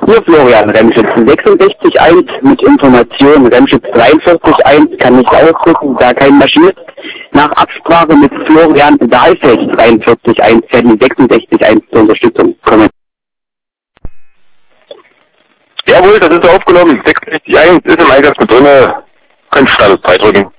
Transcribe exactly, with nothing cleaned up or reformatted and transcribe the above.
Hier Florian, Remschitz sechsundsechzig eins mit Information, Remschitz dreiundvierzig eins kann nicht ausrücken, da kein marschiert. Nach Absprache mit Florian Dahlfeld dreiundvierzig eins werden sechsundsechzig eins zur Unterstützung kommen. Jawohl, das ist aufgenommen. sechsundsechzig eins ist im Einsatz mit drinne. Können Status drei drücken.